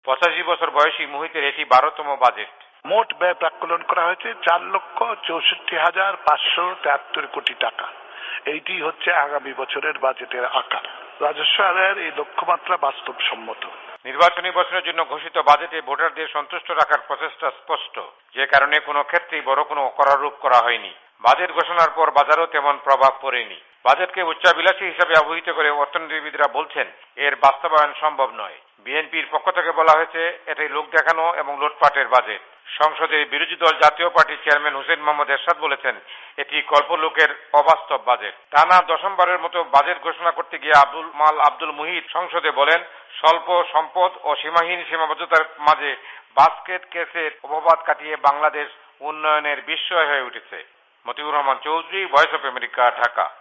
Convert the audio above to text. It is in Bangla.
85 বছর বয়সী মুহিতের এটি 12তম বাজেট। মোট ব্যয় প্রাক্কলন করা হয়েছে 4,64,573 কোটি টাকা। এইটি হচ্ছে আগামী বছরের বাজেটের আকার। রাজস্ব আদায়ের এই লক্ষ্যমাত্রা বাস্তবসম্মত। নির্বাচনী বছরের জন্য ঘোষিত বাজেটে ভোটারদের সন্তুষ্ট রাখার প্রচেষ্টা স্পষ্ট, যে কারণে কোনো ক্ষেত্রেই বড় কোনো করারূপ করা হয়নি। বাজেট ঘোষণার পর বাজারেও তেমন প্রভাব পড়েনি। বাজেটকে উচ্চাভিলাষী হিসেবে অবহিত করে অর্থনীতিবিদরা বলছেন এর বাস্তবায়ন সম্ভব নয়। বিএনপির পক্ষ থেকে বলা হয়েছে এটি লোক দেখানো এবং লুটপাটের বাজেট। সংসদে বিরোধী দল জাতীয় পার্টির চেয়ারম্যান হোসেন মোহাম্মদ এরশাদ বলেছেন এটি কল্পলোকের অবাস্তব বাজেট। টানা দশমবারের মতো বাজেট ঘোষণা করতে গিয়ে আব্দুল মুহিত সংসদে বলেন স্বল্প সম্পদ ও সীমাহীন সীমাবদ্ধতার মাঝে বাস্কেট কেসের অপবাদ কাটিয়ে বাংলাদেশ উন্নয়নের বিস্ময় হয়ে উঠেছে। Motiur Rahman Chowdhury, voice of America, Dhaka.